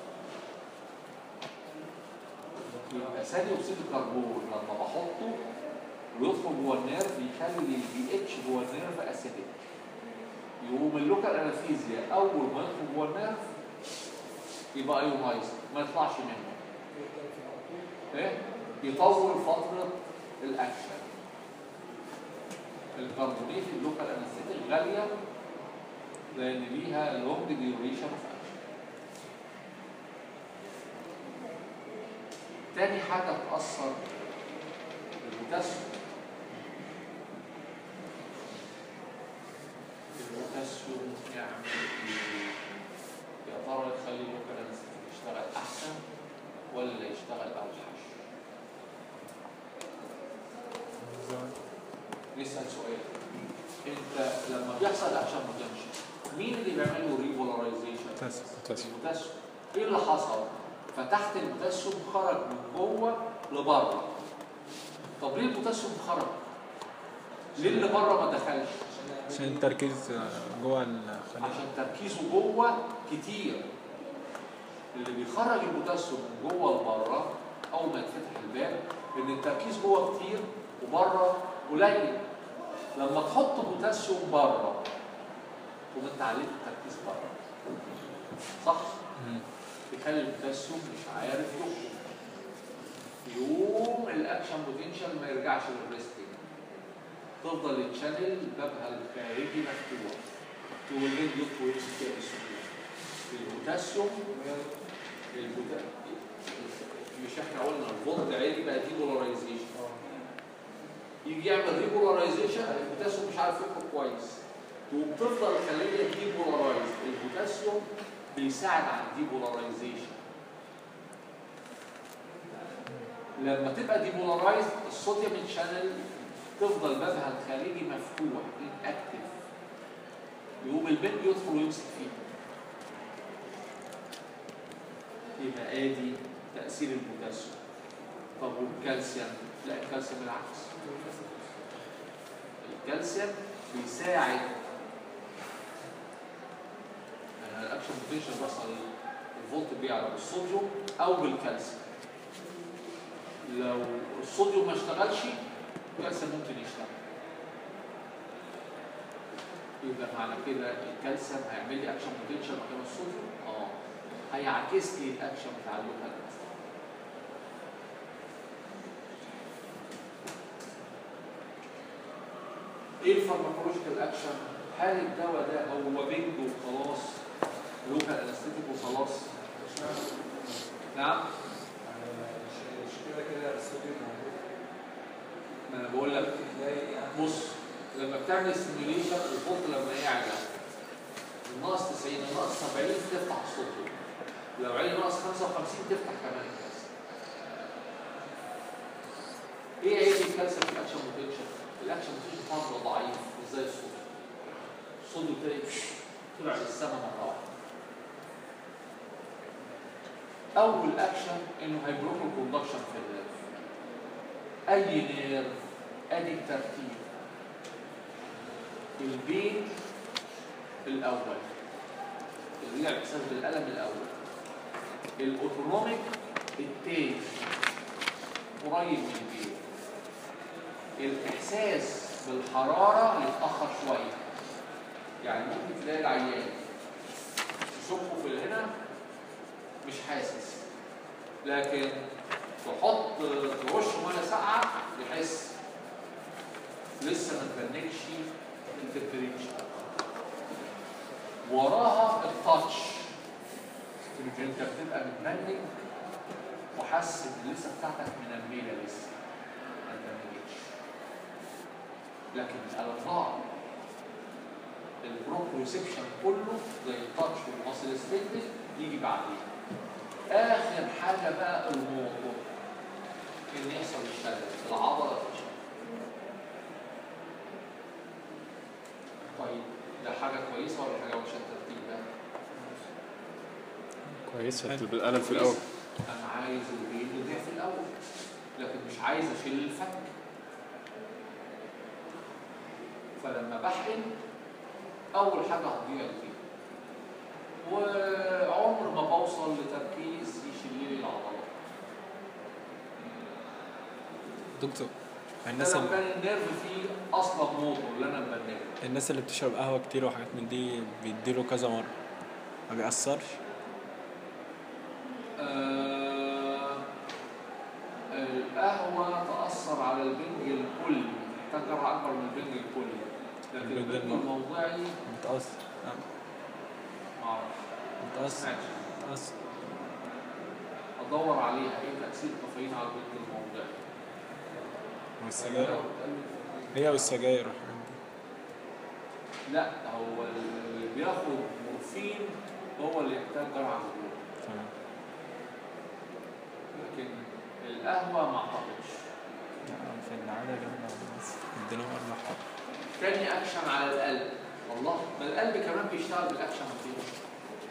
يبقى ثاني اكسيد الكربون لما بحطه ويدخل جوه النيرف يخلي البي اتش جوه النيرف اسيدك. يقوم اللوكال انستيزيا اول ما يدخل جوه النيرف يبقى ايونايزد، ما يطلعش منه. ايه؟ يطول فتره الاكشن. الكربونيت اللوكال انستيتيك غاليه لان ليها لونج ديوريشن اوف اكشن. تاني حاجة تأثر البوتاسيوم. البوتاسيوم يعمل ايه؟ يا ترى يخلي اللوكال يشتغل أحسن ولا يشتغل أوحش؟ نسأل سؤال. أنت لما بيحصل أكشن بوتنشال مين اللي بيعمل له ريبولاريزيشن؟ بوتاسيوم. البوتاسيوم. إيه اللي حصل؟ فتحت البوتاسيوم خرج من جوه لبره. طب ليه البوتاسيوم خرج؟ ليه اللي بره ما دخلش؟ عشان التركيز جوه الخلية. عشان تركيزه جوه كتير. اللي بيخرج البوتاسيوم من جوه لبره اول ما يتفتح الباب ان التركيز جوه كتير وبره قليل. لما تحط بوتاسيوم بره تقوم انت عليك التركيز بره. صح؟ يخلي البوتاسيوم مش عارف يخرج. يوم الاكشن بوتنشال ما يرجعش للريستنج. تفضل الشانل بابها الخارجي مفتوح. تقول ليه يطلع ويمسك فيها بسهوله. البوتاسيوم البوتاسيوم مش احنا قلنا الفولت عالي بقى ديبولاريزيشن. يجي يعمل ريبولاريزيشن البوتاسيوم مش عارف يخرج كويس. تقوم تفضل الخليه ديبولارايز. البوتاسيوم بيساعد على الديبولارايزيشن. لما تبقى ديبولارايز الصوديوم شانل تفضل بابها الخارجي مفتوح اكتف. يقوم البنج يدخل ويمسك فيه. يبقى ادي تأثير البوتاسيوم. طب والكالسيوم؟ لا الكالسيوم بالعكس. الكالسيوم بيساعد يعني الاكشن بوتنشال بيحصل الفولت بيعلى بالصوديوم او بالكالسيوم. لو الصوديوم ما اشتغلش الكالسيوم ممكن يشتغل. يبقى معنى كده الكالسيوم هيعمل لي اكشن بوتنشال مكان الصوديوم؟ اه. هيعكس لي الاكشن بتاع اللوكال. ايه الفارماكولوجيكال اكشن؟ هل الدواء ده هو بنج وخلاص لوكال انستيتيك وخلاص؟ نعم؟ مش كده كده الصوديوم موجود. ما انا بقول لك بص لما بتعمل سيميوليشن الفولت لما يعلى من ناقص تسعين لناقص سبعين تفتح الصوديوم. لو عالي ناقص خمسة وخمسين تفتح كمان الكالسيوم. ايه عيب الكالسيوم في الاكشن بوتنشال؟ الاكشن بوتنشال بتاعه ضعيف مش زي الصوديوم. الصوديوم تلاقي طلع للسما مره واحده. اول اكشن انه هيبروك الكوندكشن في النيرف. اي نيرف ادي الترتيب. البين الاول اللي هي الاحساس بالالم الاول. الاوتونوميك التاني قريب من البين. الاحساس بالحراره يتاخر شويه. يعني ممكن تلاقي العيان تشوفه في الهنا مش حاسس، لكن تحط ترش ميه ساقعه يحس لسه ما تبنكش التمبريتشر. وراها التاتش انت بتبقى متبنك وحاسس ان اللسه بتاعتك منمله لسه ما تبنكش، لكن الالم ضاع. البروبريوسبشن كله زي التاتش والماسل ستيندنج يجي بعدين. اخر حاجه بقى الموضوع ان يحصل الشلل العضله تشل. طيب ده حاجه كويسه ولا حاجه وحشه الترتيب ده؟ كويسة بالقلم في الأول. انا عايز البين يضيع في الاول لكن مش عايز اشيل الفك. فلما بحقن اول حاجه هتضيع البين وعمر ما بوصل لتركيز يشيل لي العضلات. دكتور الناس اللي كان النيرف فيه اصلا موتور اللي انا مبنيه. الناس اللي بتشرب قهوه كتير وحاجات من دي بيديله كذا مره ما بيأثرش؟ آه القهوه تأثر على البنج الكلي، محتاج جرعه اكبر من البنج الكلي، لكن البنج الموضعي بتأثر. معرفش بتأثر. بتأثر. هتدور عليها ايه تاثير الكافيين على البنج الموضعي. والسجاير هي والسجاير والحاجات دي. لا هو اللي بياخد مورفين هو اللي يحتاج جرعه كبيره، تمام. لكن القهوه ما اعتقدش. في العادة جنب ادينا أربع حب. تاني اكشن على القلب، والله ما القلب كمان بيشتغل بالاكشن بوتنشال.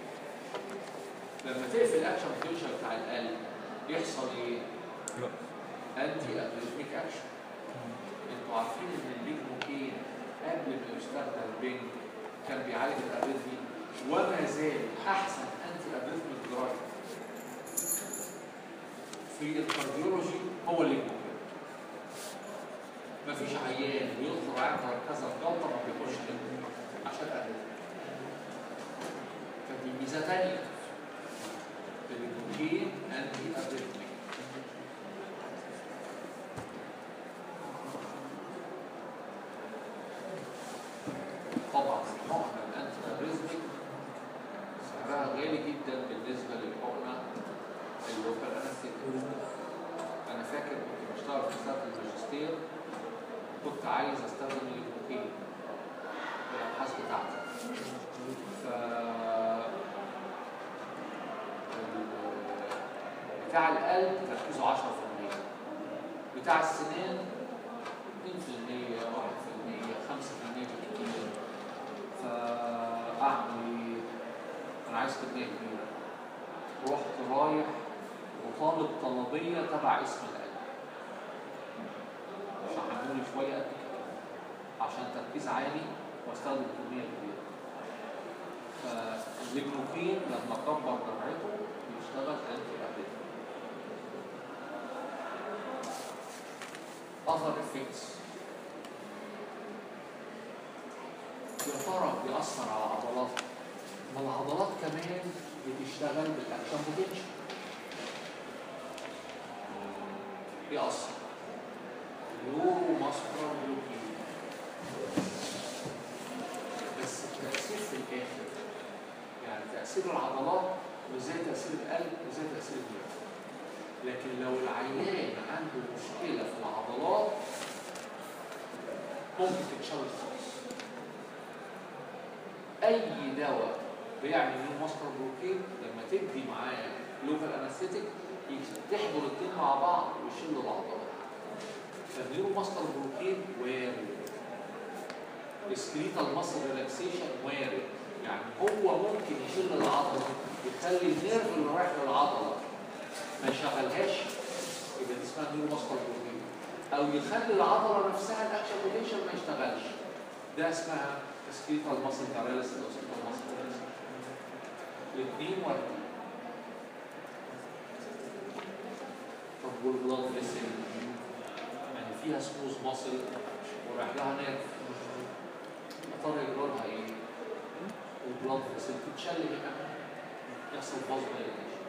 لما تقفل الاكشن بوتنشال بتاع القلب يحصل ايه؟ لا. انتي اريثميك اكشن. انتوا عارفين ان الليجموكين قبل ما يستخدم بنج كان بيعالج الاريثمي وما زال احسن انتي اريثميك دراج في الكارديولوجي هو الليجموكين. مفيش عيان بيطلب عنده كذا جلطه ما بياخدش ليجموكين عشان الاريثمي. فدي ميزه ثانيه. الليجموكين انتي اريثميك. طبعا حقنه الانتي اريثميك سعرها غالي جدا بالنسبه للحقنه اللوكال انستيك. انا فاكر كنت بشتغل في سنه الماجستير كنت عايز استخدم الليجموكين في الابحاث بتاعتي. ف بتاع القلب تركيزه عشرة في المية، بتاع السنان اثنين في المية، واحد في المية، خمسة في المية بالكتير. فأعمل إيه؟ أنا عايز كمية كبيرة. رحت رايح وطالب طلبية تبع اسم القلب. شحنولي شوية قد كده عشان تركيز عالي واستخدم كمية كبيرة. فالليجموكين لما كبر جرعته بيشتغل أنتي أريثميك. other effects يا ترى بيأثر على العضلات؟ ما العضلات كمان بتشتغل بالاكشن بوتنشال. بيأثر نيورو ماسكولار بلوكينج، بس التأثير في الآخر يعني تأثير العضلات مش زي تأثير القلب مش زي تأثير الدماغ. لكن لو العيان عنده مشكلة في العضلات ممكن تتشوه خالص. أي دواء بيعمل نيورو ماسكولار بلوكينج لما تدي معاه لوكال انستيتيك تحضر الاثنين مع بعض ويشيلوا العضلات. فالنيورو ماسكولار بلوكينج وارد. السكريتال ماسل ريلاكسيشن وارد. يعني هو ممكن يشيل العضله يخلي النيرف اللي رايح للعضله ما يشغلهاش، يبقى دي اسمها نيورو ماسكولار بلوكينج. او يخلي العضله نفسها الاكشن بوتنشال ما يشتغلش، ده اسمها سكريتال ماسل باراليسيس او سكريتال ماسل باراليسيس. الاثنين واردين. طب والبلاد فيسل يعني فيها سموز ماسل ورايح لها نيرف، يا ترى يجرى لها ايه؟ البلاد فيسل تتشل هنا يحصل فازو دايليتيشن.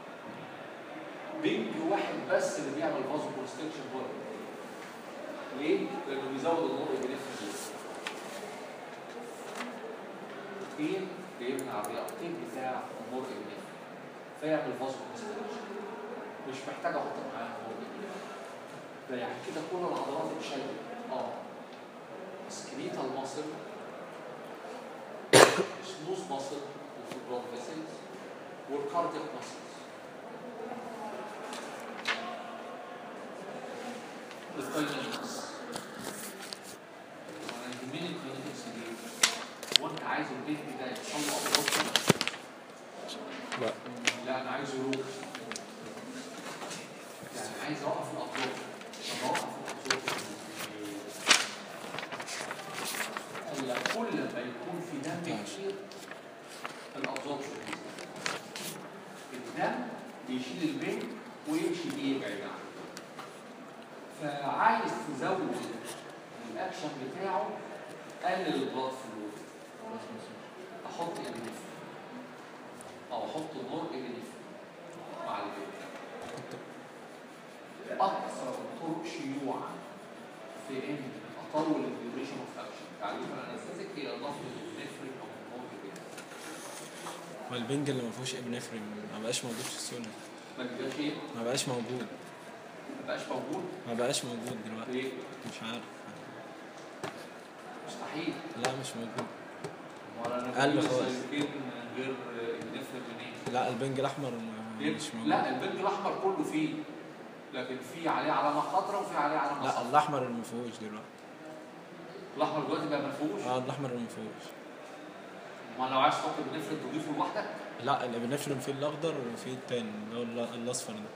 بنج واحد بس اللي بيعمل فازو كونستريكشن هو ليه؟ لانه بيزود النور الجنفري. اثنين بيمنع الرياكتيف بتاع النور الجنفري فيعمل فازو كونستريكشن. مش محتاج احط معاه نور الجنفري. ده يعني كده كل العضلات اتشلت. اه سكريتال ماسل، سموث ماسل وفي البلاد فيسلز والكاردياك ماسلز. الكاينيتكس انا يهمني الكاينيتكس دي. هو انت عايز البيت ده يحصل له ابروشن؟ لا لا انا عايزه يروح. يعني عايز اوقف الابروشن. طب اوقف الابروشن الا كل ما يكون في دم كتير الابزوربشن الدم بيشيل البنج ويمشي بيه يبعد عنه. فعايز تزود الاكشن بتاعه قلل البلاد فلو. احط ابنفرين او احط نور ابنفرين مع البنج. اكثر الطرق شيوعا في ان اطول الديوريشن اوف اكشن تعليم الانستيك هي اضافه الابنفرين او نور ابنفرين. هو البنج اللي ما فيهوش ابنفرين ما بقاش موجود في السوق. ما بيبقاش ايه؟ ما بقاش موجود. ما بقاش موجود؟ ما بقاش موجود دلوقتي. ليه؟ مش عارف. مستحيل. لا مش موجود. ولا قل انا خالص. سايكين غير النفر منين؟ لا البنج الاحمر مش موجود. لا البنج الاحمر كله فيه، لكن في عليه علامه خضراء وفي عليه علامه لا صفراء. الاحمر اللي ما فيهوش دلوقتي. الاحمر دلوقتي بقى ما فيهوش؟ اه الاحمر اللي ما فيهوش. ما لو عايز تحط بنفرد تضيفه لوحدك؟ لا اللي بنفرم فيه الاخضر وفي التاني اللي هو ال- الاصفر ده.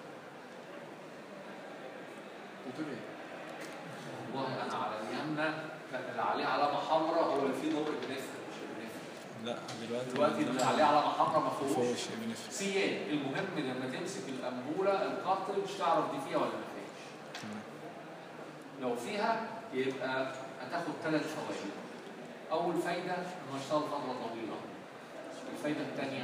قلت ايه؟ والله انا على ايامنا كان اللي عليه علامه حمراء هو اللي فيه ضوء بنفرد مش بنفرد. لا دلوقتي دلوقتي اللي عليه علامه حمراء ما ما فيهوش. فيهوش بنفرم. سيان. المهم لما تمسك الانبوله الكارتريج تعرف دي فيها ولا ما فيهاش. تمام. لو فيها يبقى هتاخد ثلاث فوائد. اول فايده انه يشتغل فتره طويله. الفايده الثانيه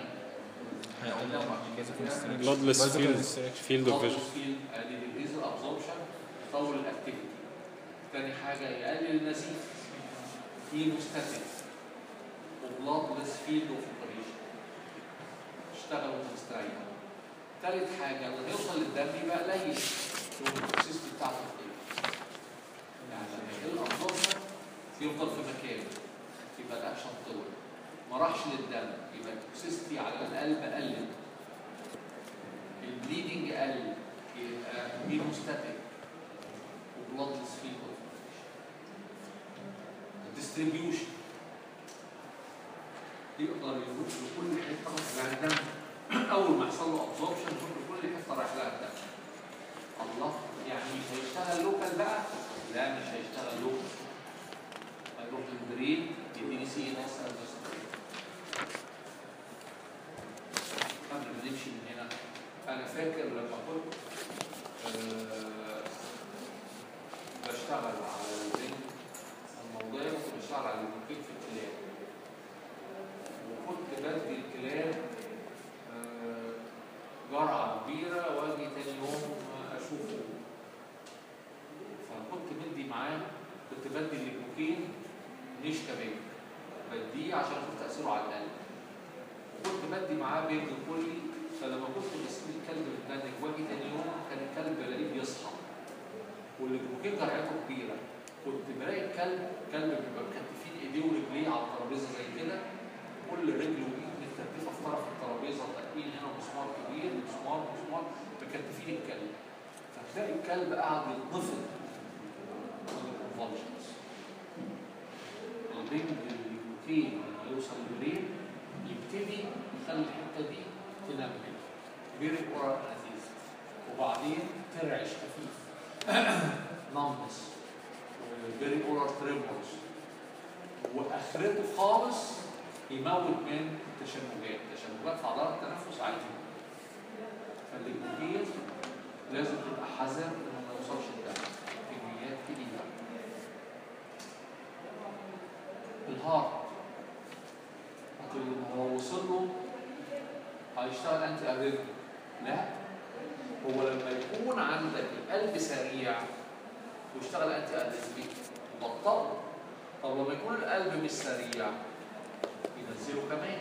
bloodless field field of vision. يقلل الليزر ابزوربشن، يطول الاكتيفيتي. ثاني حاجه يقلل النزيف، هيموستاتيك، وبلادلس فيلد اوف اوبريشن. اشتغل وانت مستريح. ثالث حاجه لما يوصل للدم يبقى قليل، السيستم بتاعته ايه؟ يعني لما يقل ابزوربشن يفضل في مكانه يبقى الاكشن طول. ما راحش للدم يبقى التوكسيستي على القلب قلت. البليدنج قل يبقى هيموستاتيك وبلادلس فيلد اوف اوبريشن. الديستريبيوشن يقدر يروح لكل حته رايح الدم. اول ما يحصل له ابزوربشن يروح لكل حته رايح لها الدم. الله، يعني مش هيشتغل لوكال بقى؟ لا مش هيشتغل لوكال. هيروح للبرين يديني سي ان اس قبل ما نمشي من هنا. انا فاكر لما كنت أه بشتغل على البنك الموضوع كنت بشتغل على الموكيت في الكلاب، وكنت بدي الكلاب أه جرعه كبيره واجي تاني يوم اشوفه. فكنت بدي معاه، كنت بدي الليكوكين مش كبير، بديه عشان اشوف تاثيره على القلب. وكنت بدي معاه بيج كلي، فلما كنت بسيب الكلب متبنج واجي تاني يوم كان الكلب بلاقيه بيصحى والليكوكين جرعته كبيره. كنت بلاقي الكلب كلب بيبقى مكتفين ايديه ورجليه على الترابيزه زي كده، كل رجل وايد متكتفه في طرف الترابيزه، تقفيل هنا مسمار كبير مسمار مسمار مكتفين الكلب. فتلاقي الكلب قاعد يتنفض من الكونفولجنز. البنج الليكوكين لما يوصل للبرين يبتدي يخلي الحته دي تنمل فيري اورال انستيزيا، وبعدين ترعش خفيف نمبس وفيري اورال تريمورز، واخرته خالص يموت من التشنجات. التشنجات في عضلات التنفس عادي. فالليكوكين لازم تبقى حذر انه ما يوصلش الدم كميات كبيره. الهارت هو وصل له هيشتغل انتي اريثميك. لا، هو لما يكون عندك القلب سريع ويشتغل انتي اريثميك بطله. طب لما يكون القلب مش سريع ينزله كمان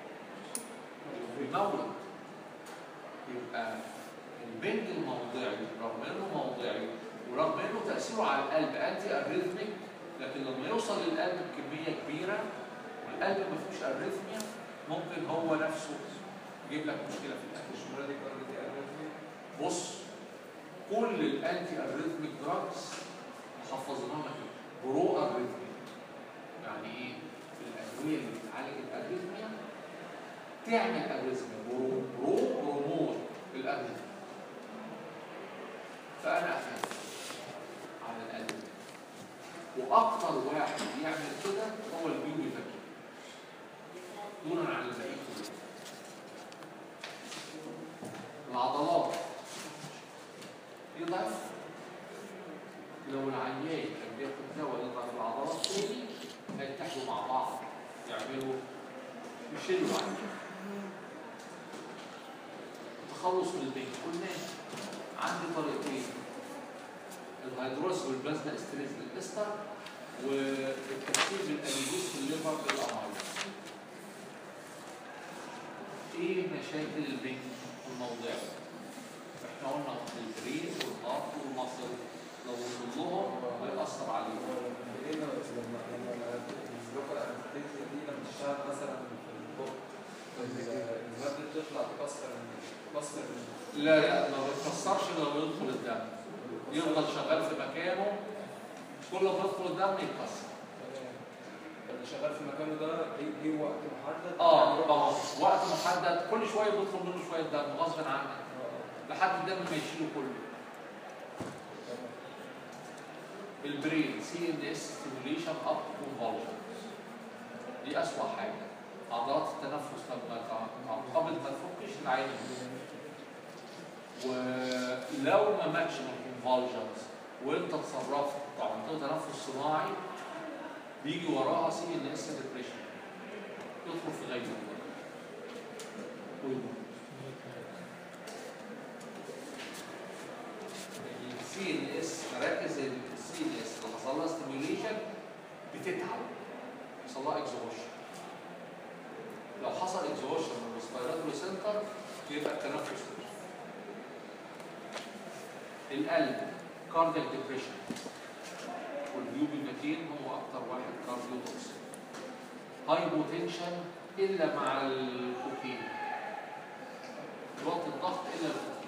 ويموت. يبقى البنج الموضعي رغم انه موضعي ورغم انه تاثيره على القلب انتي اريثميك، لكن لما يوصل للقلب بكميه كبيره والقلب ما فيهوش اريثميا ممكن هو نفسه يجيب لك مشكله في القلب. بص، كل الانتي اريثميك دراجز حفظناها لك برو اريثميا. يعني ايه؟ الادويه اللي بتعالج الاريثميا تعمل اريثميا برو برو بروموت الاريثميا. فانا اخاف على القلب، واكثر واحد يعمل كده هو البيوبي فاكر دونا عن الباقيين كلهم. العضلات يضعف لو العيان كان بياخد دواء يضعف العضلات تاني هيتحدوا مع بعض يعملوا يشيلوا عيان. التخلص من البنج قلنا عندي طريقتين: الهيدروس والبلازما استريس للاستر، والتكسير بالاميلوز في الليفر بالاميلوز. ايه مشاكل البنج الموضعي؟ احنا قلنا البرين والهارت والمصل لو وصل لهم هيأثر عليهم. لما لما اللوكال انستيزيا دي لما تشتغل مثلا في البق المادة بتطلع تكسر تكسر لا لا ما بتكسرش لو يدخل الدم، يفضل شغال في مكانه، كل ما يدخل الدم يتكسر. اللي شغال في مكانه ده ليه ليه وقت محدد؟ اه اه وقت محدد، كل شويه بيدخل منه شويه دم غصب عنك لحد الدم ما يشيله كله. البرين سي ان اس ستيميوليشن اب كونفولجن دي اسوأ حاجه. عضلات التنفس لما قبل ما تفكش العين، ولو ما ماتش من الكونفولجنز وانت اتصرفت وعملت تنفس صناعي بيجي وراها سي ان اس ديبريشن، يدخل في غيبوبه ويموت. السي ان اس مراكز السي ان اس لما حصل لها ستيميوليشن بتتعب، حصل لها اكزوشن. لو حصل اكزوشن من الريسبيراتوري سنتر يبقى التنفس وقف. القلب كاردياك ديبريشن، والبيوبيماتين هو اكتر واحد كارديو توكسيك. هايبوتنشن الا مع الكوكين، ضغط الضغط الا الكوكين.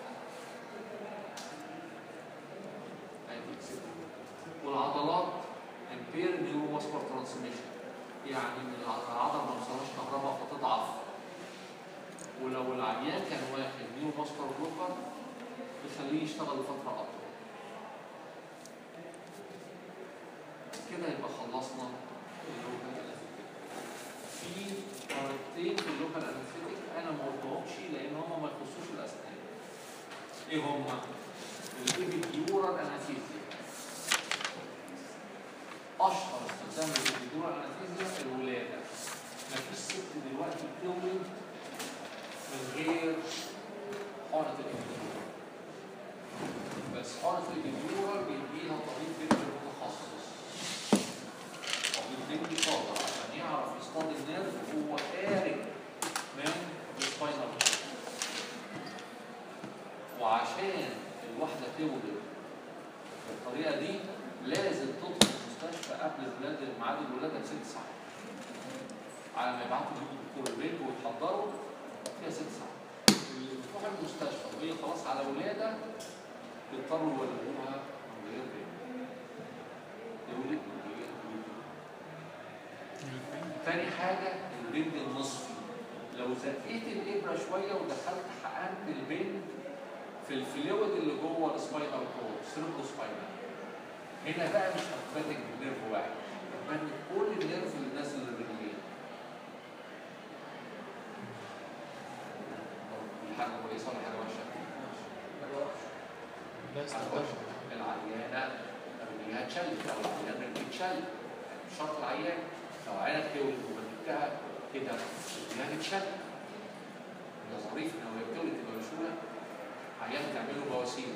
والعضلات امبير نيوروماسكولار ترانسميشن، يعني من العضله ما وصلهاش كهرباء فتضعف. ولو العيان كان واخد نيوروماسكولار بلوكر يخليه يشتغل لفتره اطول. كده يبقى خلصنا اللوكال انستيك. في طريقتين في اللوكال انستيك انا ما قلتهمش لان هم ما يخصوش الاسنان. ايه هما؟ الابيديورال انستيزيا. اشهر استخدام الابيديورال انستيزيا الولاده. مفيش ست دلوقتي بتولد من غير حقنه الابيديورال. بس حقنه الابيديورال بيديها طبيب بيطري متخصص. طبيب بيطري شاطر عشان يعرف يصطاد النيرف وهو خارج من السباينال كورد. وعشان الواحده تولد بالطريقه دي لازم تدخل المستشفى قبل الولاده ميعاد الولاده بست ساعات. على ما يبعتوا الدكتور البيت ويتحضروا فيها ست ساعات. اللي بتروح المستشفى وهي خلاص على ولاده بيضطروا يولدوها من غير بيت. يولد من غير بيت. تاني حاجه البند النصفي. لو زقيت الابره شويه ودخلت حقنت البند في الفلويد اللي جوه السباينال كورد سيربرو سباينال، هنا بقى مش هتبنك بنيرف واحد، هتبنك كل النيرف اللي نازل للرجلين. دي حاجه كويسه ولا حاجه وحشه؟ حاجه وحشه. العيانه رجليها اتشلت او العيان رجليه اتشل، مش شرط العيان. لو عينك تولد وبنتها كده رجليها تتشل. ده ظريف ان هو بتولد تبقى مشهوره عيان تعمل له بواسير.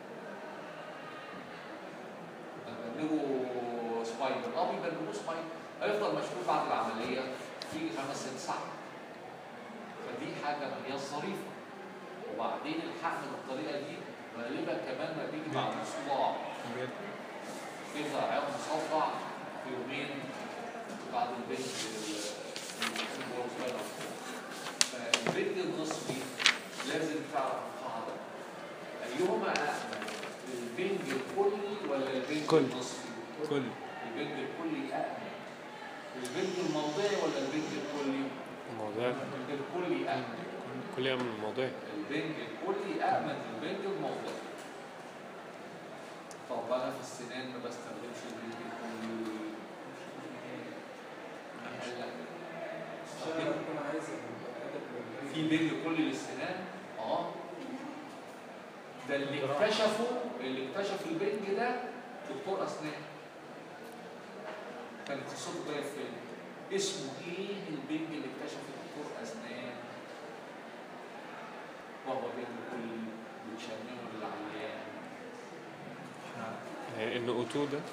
بيبرمجوا سباين، اه بيبرمجوا سباين، هيفضل مشغول بعد العمليه في خمس ست ساعات. فدي حاجه ما هي ظريفه. وبعدين الحقن بالطريقه دي غالبا كمان ما بيجي بعد الصداع. بيفضل عيان مصدع في يومين بعد البنج فالبنج النصفي لازم تعرف قاعده ايهما أأمن، البنج الكلي ولا البنج كل. النصفي؟ كل. البنج الكلي أأمن. البنج الموضعي ولا البنج الكلي؟ الموضوع البنج الكلي أأمن. كل يوم الموضوع. البنج الكلي أأمن من البنج الموضعي. طب أنا في السنان ما بستخدمش البنج الكلي. في بنج كلي للسنان؟ اه ده اللي اكتشفوا اللي اكتشف البنج ده دكتور اسنان. كان قصته جايه فين؟ اسمه ايه البنج اللي اكتشفه دكتور اسنان؟ وهو بنج كلي بيتشممه للعيان. ان او اتنين ده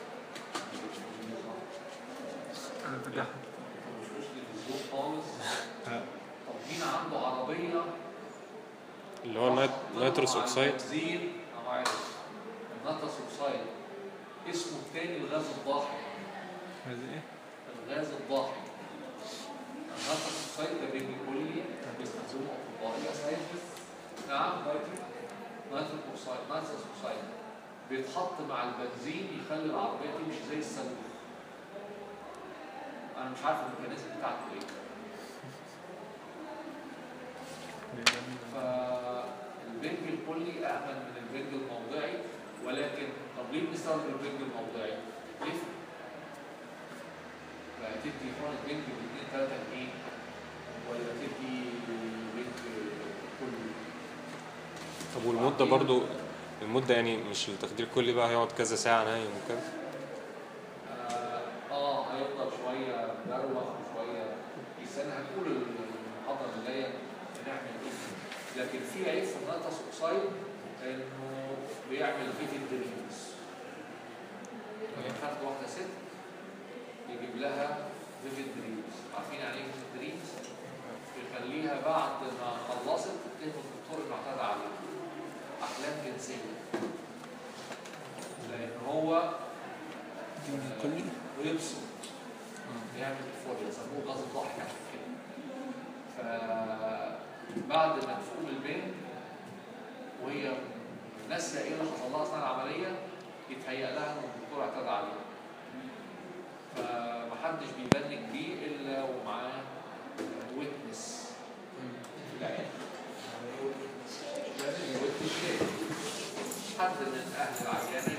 مش مش للزوج خالص. طب مين عنده عربيه اللي هو النيت- نيتروس اوكسيد. البنزين أو عارف النيتروس اوكسيد اسمه التاني الغاز الضاحي. عايز ايه؟ الغاز الضاحي. النيتروس اوكسيد ده بيجي كلي بيستخدموه اطباء اسايدس. نعم نيتروس اوكسيد نيتروس اوكسيد بيتحط مع البنزين يخلي العربيه تمشي زي الصاروخ. انا مش عارف الميكانيزم بتاعته ايه. فالبنج الكلي امن من البنج الموضعي، ولكن طب ليه بنستخدم البنج الموضعي؟ ليه؟ بقى تدي حقنه بنج ب اتنين تلاتة جنيه ولا تدي بنج كلي؟ طب والمدة برضو، المدة يعني مش التخدير كلي بقى هيقعد كذا ساعة نايم وكده؟ اه, آه هيفضل شويه مروخ وشويه يستنى. هنقول المحاضره اللي جايه بنعمل ايه، لكن في عيب في النيتروس اوكسيد انه بيعمل فيتد دريمز. يعني خدت واحده ست يجيب لها فيتد دريمز. عارفين يعني ايه فيتد دريمز؟ يخليها بعد ما خلصت تكتب الدكتور المعتاد عليه احلام جنسيه، لان هو كلي ويبسط بيعمل ايفوريا، يسموه غاز الضحك عشان كده. فبعد ما تفوق البنت وهي ناسيه ايه اللي حصل لها اثناء العمليه يتهيأ لها ان الدكتور اعتدى عليها. فمحدش بيبنج بيه الا ومعاه ويتنس في العيادة. ويتنس حد من اهل العيانه